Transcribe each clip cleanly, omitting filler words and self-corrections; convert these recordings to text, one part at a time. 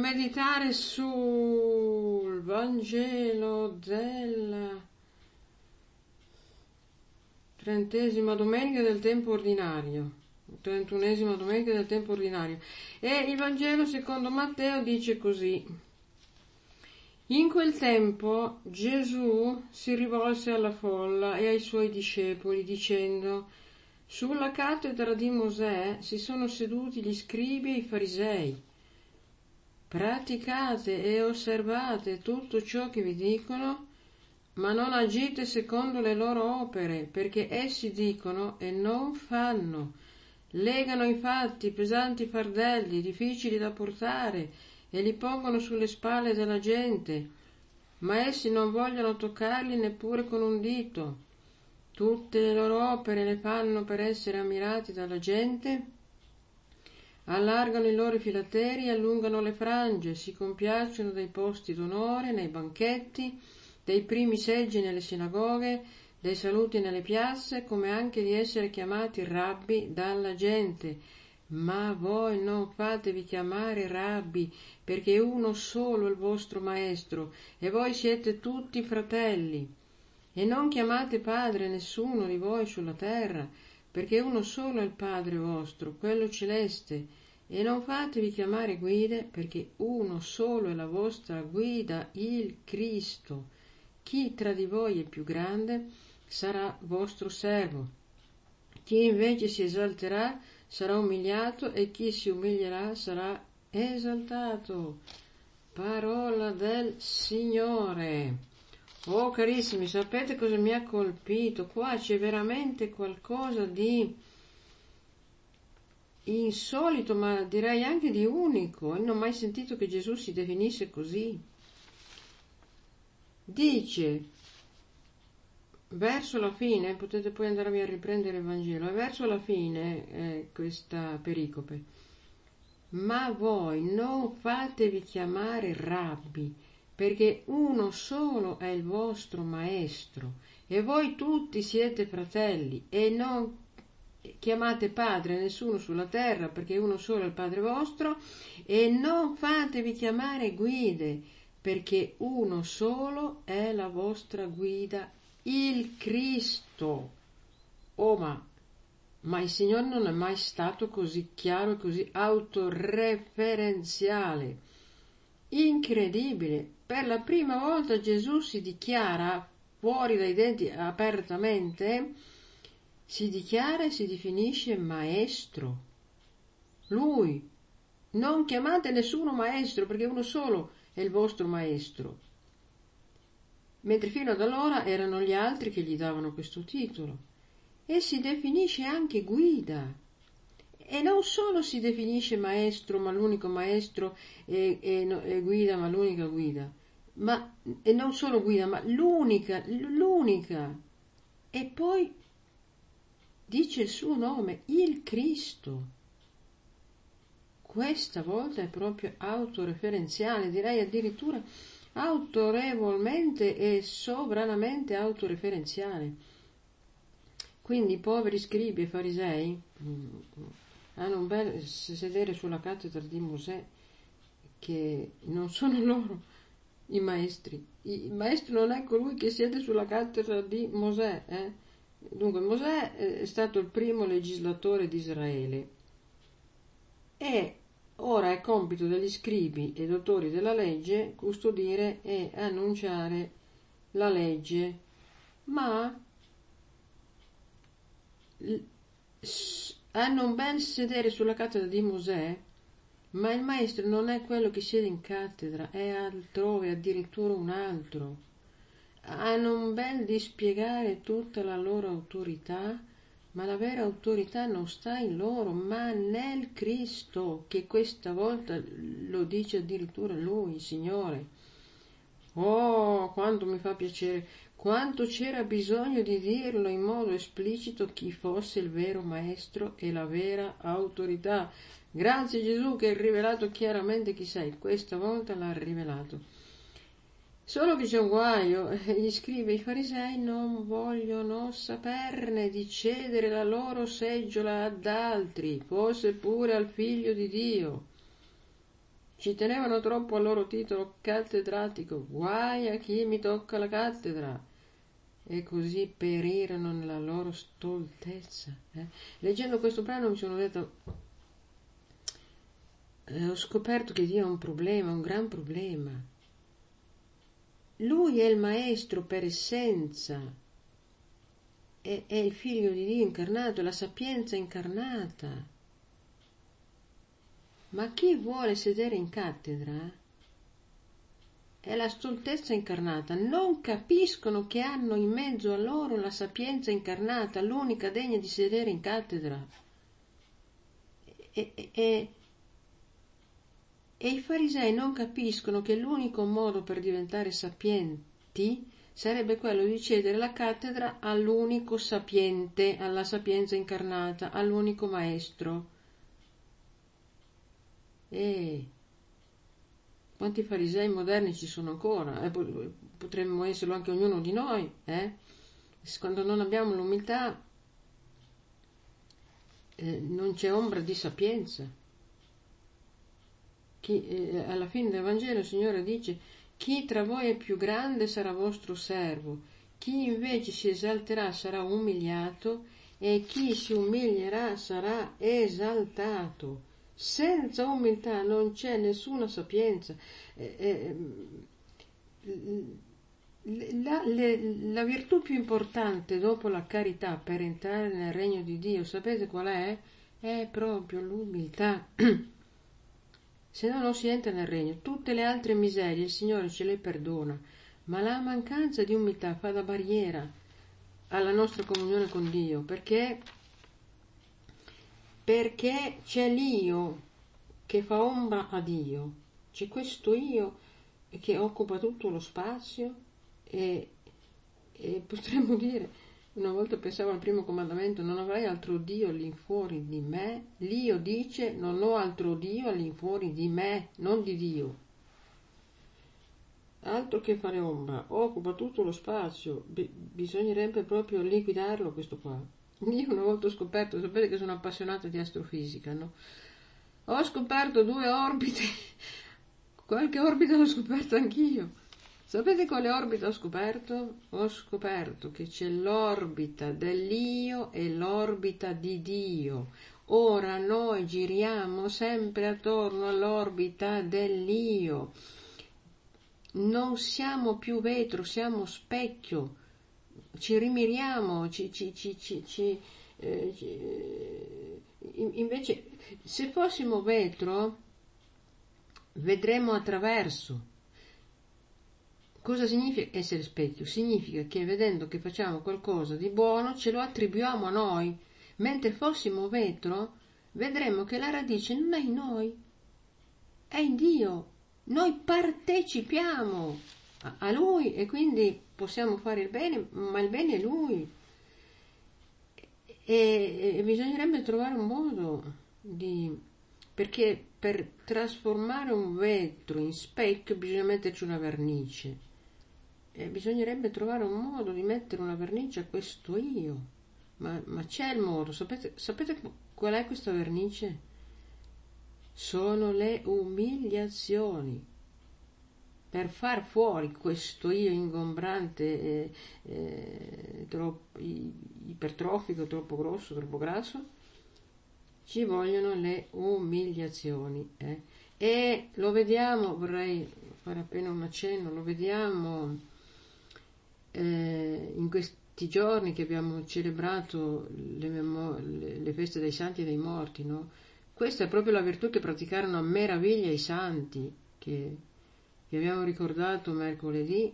meditare sul Vangelo della 30ª domenica del tempo ordinario, 31ª domenica del tempo ordinario. E il Vangelo secondo Matteo dice così: in quel tempo Gesù si rivolse alla folla e ai suoi discepoli dicendo: sulla cattedra di Mosè si sono seduti gli scribi e i farisei. Praticate e osservate tutto ciò che vi dicono, ma non agite secondo le loro opere, perché essi dicono e non fanno. Legano infatti pesanti fardelli, difficili da portare, e li pongono sulle spalle della gente, ma essi non vogliono toccarli neppure con un dito. Tutte le loro opere le fanno per essere ammirati dalla gente. Allargano i loro filateri e allungano le frange, si compiacciono dei posti d'onore nei banchetti, dei primi seggi nelle sinagoghe, dei saluti nelle piazze, come anche di essere chiamati rabbi dalla gente. Ma voi non fatevi chiamare rabbi, perché uno solo è il vostro maestro, e voi siete tutti fratelli. E non chiamate padre nessuno di voi sulla terra, perché uno solo è il Padre vostro, quello celeste. E non fatevi chiamare guide, perché uno solo è la vostra guida, il Cristo. Chi tra di voi è più grande sarà vostro servo. Chi invece si esalterà sarà umiliato, e chi si umilierà sarà esaltato. Parola del Signore. Oh carissimi, sapete cosa mi ha colpito? Qua c'è veramente qualcosa di insolito, ma direi anche di unico. Non ho mai sentito che Gesù si definisse così. Dice, verso la fine, potete poi andarvi a riprendere il Vangelo, e verso la fine questa pericope: ma voi non fatevi chiamare rabbi, perché uno solo è il vostro maestro, e voi tutti siete fratelli, e non chiamate padre nessuno sulla terra, perché uno solo è il Padre vostro, e non fatevi chiamare guide, perché uno solo è la vostra guida, il Cristo. Oh, ma il Signore non è mai stato così chiaro e così autoreferenziale. Incredibile. Per la prima volta Gesù si dichiara fuori dai denti apertamente, si dichiara e si definisce maestro. Lui. Non chiamate nessuno maestro, perché uno solo è il vostro maestro. Mentre fino ad allora erano gli altri che gli davano questo titolo. E si definisce anche guida. E non solo si definisce maestro, ma l'unico maestro, e guida, ma l'unica guida. E non solo guida, ma l'unica. E poi dice il suo nome, il Cristo. Questa volta è proprio autoreferenziale, direi addirittura autorevolmente e sovranamente autoreferenziale. Quindi i poveri scribi e farisei hanno un bel sedere sulla cattedra di Mosè, che non sono loro i maestri. Il maestro non è colui che siede sulla cattedra di Mosè. Dunque Mosè è stato il primo legislatore di Israele, e ora è compito degli scribi e dottori della legge custodire e annunciare la legge, ma hanno un bel sedere sulla cattedra di Mosè, ma il maestro non è quello che siede in cattedra, è altrove, addirittura un altro. Hanno un bel dispiegare tutta la loro autorità, ma la vera autorità non sta in loro, ma nel Cristo, che questa volta lo dice addirittura Lui, il Signore. Oh, quanto mi fa piacere, quanto c'era bisogno di dirlo in modo esplicito chi fosse il vero Maestro e la vera autorità. Grazie Gesù che hai rivelato chiaramente chi sei, questa volta l'ha rivelato. Solo che c'è un guaio, gli scribi e i farisei non vogliono saperne di cedere la loro seggiola ad altri, fosse pure al Figlio di Dio. ci tenevano troppo al loro titolo cattedratico, guai a chi mi tocca la cattedra, e così perirono nella loro stoltezza. Leggendo questo brano mi sono detto, ho scoperto che Dio ha un problema, un gran problema. Lui è il maestro per essenza, è il figlio di Dio incarnato, è la sapienza incarnata. Ma chi vuole sedere in cattedra è la stoltezza incarnata. Non capiscono che hanno in mezzo a loro la sapienza incarnata, l'unica degna di sedere in cattedra. E i farisei non capiscono che l'unico modo per diventare sapienti sarebbe quello di cedere la cattedra all'unico sapiente, alla sapienza incarnata, all'unico maestro. E quanti farisei moderni ci sono ancora? Potremmo esserlo anche ognuno di noi, Quando non abbiamo l'umiltà non c'è ombra di sapienza. Alla fine del Vangelo il Signore dice: chi tra voi è più grande sarà vostro servo, chi invece si esalterà sarà umiliato e chi si umilierà sarà esaltato. Senza umiltà non c'è nessuna sapienza. La virtù più importante dopo la carità per entrare nel regno di Dio, sapete qual è? È proprio l'umiltà. Se no non si entra nel regno. Tutte le altre miserie il Signore ce le perdona, ma la mancanza di umiltà fa da barriera alla nostra comunione con Dio, perché c'è l'io che fa ombra a Dio, c'è questo io che occupa tutto lo spazio e potremmo dire, una volta pensavo al primo comandamento: non avrai altro Dio all'infuori di me. L'io dice: non ho altro Dio all'infuori di me, non di Dio. Altro che fare ombra, occupa tutto lo spazio, bisognerebbe proprio liquidarlo questo qua. Io una volta ho scoperto, sapete che sono appassionata di astrofisica, no? Ho scoperto 2 orbite, qualche orbita l'ho scoperto anch'io. Sapete quale orbita ho scoperto? Ho scoperto che c'è l'orbita dell'io e l'orbita di Dio. Ora noi giriamo sempre attorno all'orbita dell'io. Non siamo più vetro, siamo specchio. Ci rimiriamo, invece se fossimo vetro vedremo attraverso. Cosa significa essere specchio? Significa che vedendo che facciamo qualcosa di buono ce lo attribuiamo a noi, mentre fossimo vetro vedremo che la radice non è in noi, è in Dio. Noi partecipiamo a Lui e quindi possiamo fare il bene, ma il bene è Lui. E bisognerebbe trovare un modo perché per trasformare un vetro in specchio bisogna metterci una vernice. E bisognerebbe trovare un modo di mettere una vernice a questo io. Ma c'è il modo. Sapete qual è questa vernice? Sono le umiliazioni. Per far fuori questo io ingombrante, troppo ipertrofico, troppo grosso, troppo grasso, ci vogliono le umiliazioni. E lo vediamo, vorrei fare appena un accenno, lo vediamo in questi giorni che abbiamo celebrato le feste dei santi e dei morti, no? Questa è proprio la virtù che praticarono a meraviglia i santi, che abbiamo ricordato mercoledì,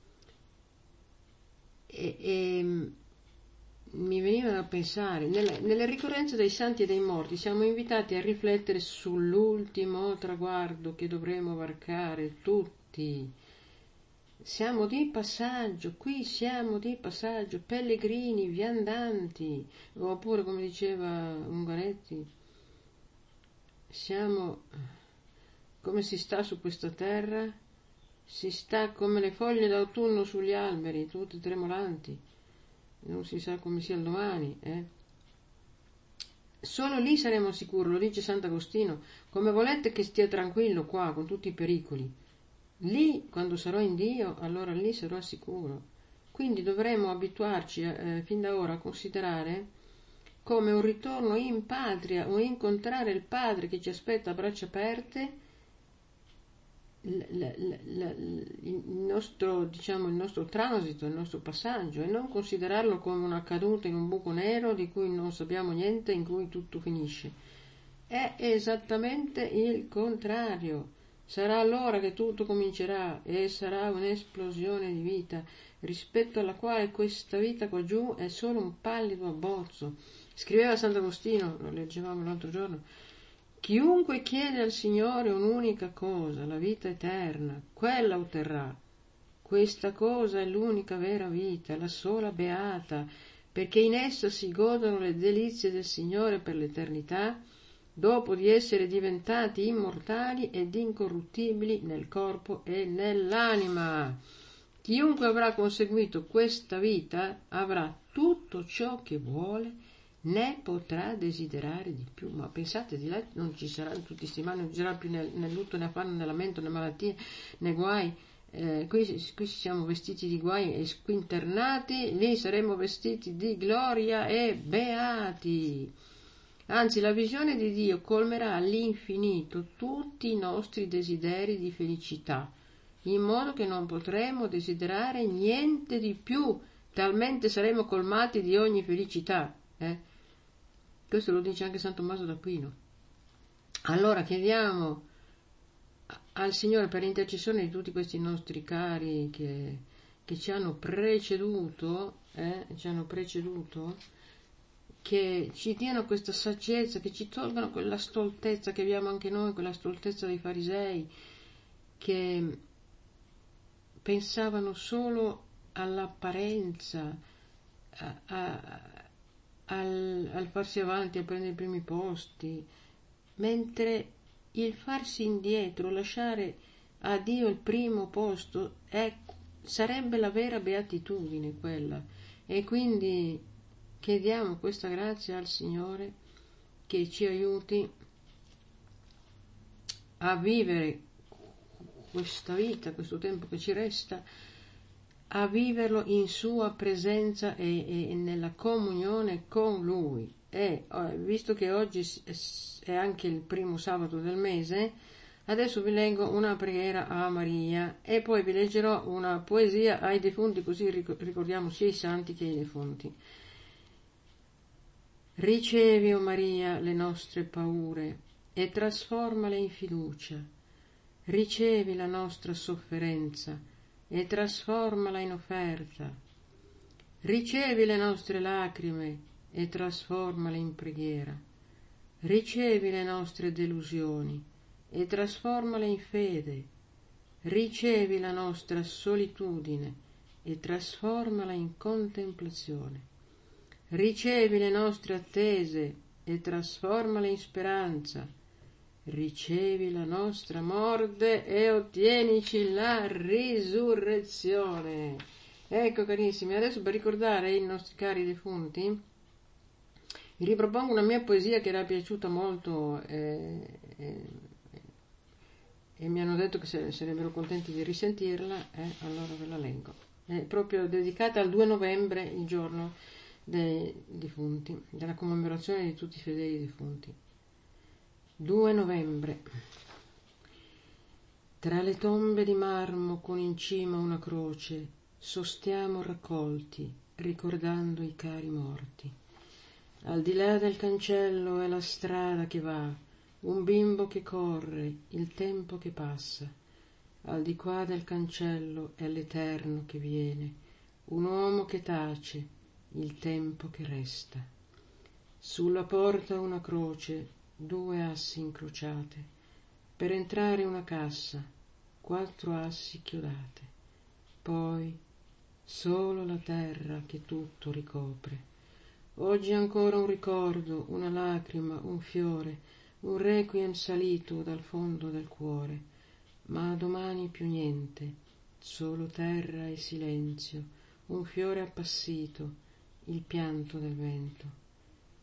e mi veniva da pensare, nelle ricorrenze dei santi e dei morti siamo invitati a riflettere sull'ultimo traguardo che dovremo varcare tutti. Siamo di passaggio, qui siamo di passaggio, pellegrini, viandanti, oppure come diceva Ungaretti, siamo, come si sta su questa terra? Si sta come le foglie d'autunno sugli alberi, tutte tremolanti, non si sa come sia il domani, Solo lì saremo sicuri, lo dice Sant'Agostino, come volete che stia tranquillo qua con tutti i pericoli. Lì, quando sarò in Dio, allora lì sarò sicuro. Quindi dovremo abituarci fin da ora a considerare come un ritorno in patria, un incontrare il Padre che ci aspetta a braccia aperte, il nostro, diciamo, il nostro transito, il nostro passaggio, e non considerarlo come una caduta in un buco nero di cui non sappiamo niente, in cui tutto finisce. È esattamente il contrario. Sarà allora che tutto comincerà e sarà un'esplosione di vita, rispetto alla quale questa vita qua giù è solo un pallido abbozzo. Scriveva Sant'Agostino, lo leggevamo l'altro giorno: chiunque chiede al Signore un'unica cosa, la vita eterna, quella otterrà. Questa cosa è l'unica vera vita, la sola beata, perché in essa si godono le delizie del Signore per l'eternità, dopo di essere diventati immortali ed incorruttibili nel corpo e nell'anima. Chiunque avrà conseguito questa vita avrà tutto ciò che vuole, né potrà desiderare di più. Ma pensate, di là non ci saranno tutti questi mali, non ci sarà più né lutto, né affanno, né lamento, né malattie, né guai. Qui siamo vestiti di guai e squinternati, lì saremo vestiti di gloria e beati. Anzi, la visione di Dio colmerà all'infinito tutti i nostri desideri di felicità, in modo che non potremo desiderare niente di più, talmente saremo colmati di ogni felicità. Questo lo dice anche San Tommaso d'Aquino. Allora chiediamo al Signore, per intercessione di tutti questi nostri cari che ci hanno preceduto, che ci diano questa saggezza, che ci tolgano quella stoltezza che abbiamo anche noi, quella stoltezza dei farisei, che pensavano solo all'apparenza, al farsi avanti, a prendere i primi posti, mentre il farsi indietro, lasciare a Dio il primo posto, sarebbe la vera beatitudine quella. E quindi chiediamo questa grazia al Signore che ci aiuti a vivere questa vita, questo tempo che ci resta, a viverlo in sua presenza e nella comunione con Lui. E visto che oggi è anche il primo sabato del mese, adesso vi leggo una preghiera a Maria e poi vi leggerò una poesia ai defunti, così ricordiamo sia i santi che i defunti. Ricevi, o Maria, le nostre paure e trasformale in fiducia. Ricevi la nostra sofferenza e trasformala in offerta. Ricevi le nostre lacrime e trasformale in preghiera. Ricevi le nostre delusioni e trasformale in fede. Ricevi la nostra solitudine e trasformala in contemplazione. Ricevi le nostre attese e trasformale in speranza. Ricevi la nostra morte e ottienici la risurrezione. Ecco, carissimi, adesso per ricordare i nostri cari defunti vi ripropongo una mia poesia che era piaciuta molto e mi hanno detto che sarebbero contenti di risentirla, allora ve la leggo. È proprio dedicata al 2 novembre, il giorno dei defunti, della commemorazione di tutti i fedeli defunti. 2 novembre. Tra le tombe di marmo con in cima una croce, sostiamo raccolti, ricordando i cari morti. Al di là del cancello è la strada che va, un bimbo che corre, il tempo che passa. Al di qua del cancello è l'Eterno che viene, un uomo che tace, il tempo che resta. Sulla porta una croce, 2 assi incrociate, per entrare una cassa, 4 assi chiodate, poi solo la terra che tutto ricopre. Oggi ancora un ricordo, una lacrima, un fiore, un requiem salito dal fondo del cuore, ma domani più niente, solo terra e silenzio, un fiore appassito, il pianto del vento.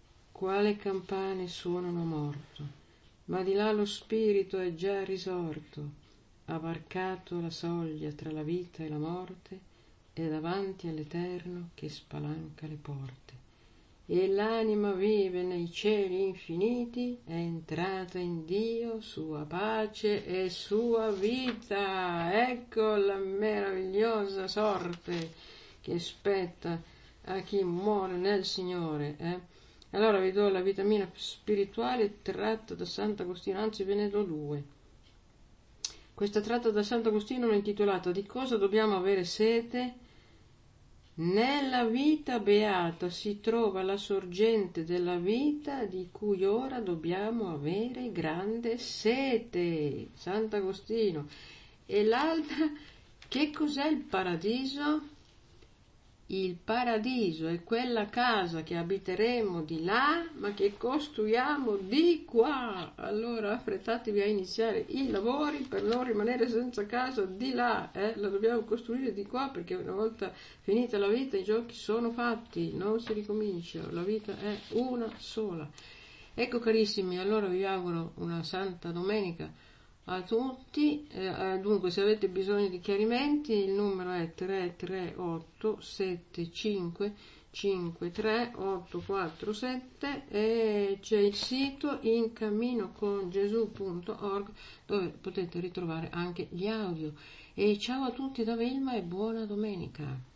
quale campane suonano morto, ma di là lo spirito è già risorto, ha varcato la soglia tra la vita e la morte, è davanti all'Eterno che spalanca le porte. E l'anima vive nei cieli infiniti, è entrata in Dio, sua pace e sua vita. Ecco la meravigliosa sorte che spetta a chi muore nel Signore. Allora vi do la vitamina spirituale tratta da Sant'Agostino, anzi ve ne do due. Questa tratta da Sant'Agostino l'ho intitolata Di cosa dobbiamo avere sete? Nella vita beata si trova la sorgente della vita di cui ora dobbiamo avere grande sete. Sant'Agostino. E l'altra, che cos'è il paradiso? Il paradiso è quella casa che abiteremo di là, ma che costruiamo di qua. Allora affrettatevi a iniziare i lavori per non rimanere senza casa di là. La dobbiamo costruire di qua, perché una volta finita la vita i giochi sono fatti, non si ricomincia, la vita è una sola. Ecco carissimi, allora vi auguro una santa domenica a tutti. Dunque, se avete bisogno di chiarimenti, il numero è 338 75 53 847 e c'è il sito incaminocongesù.org dove potete ritrovare anche gli audio. E ciao a tutti da Vilma e buona domenica.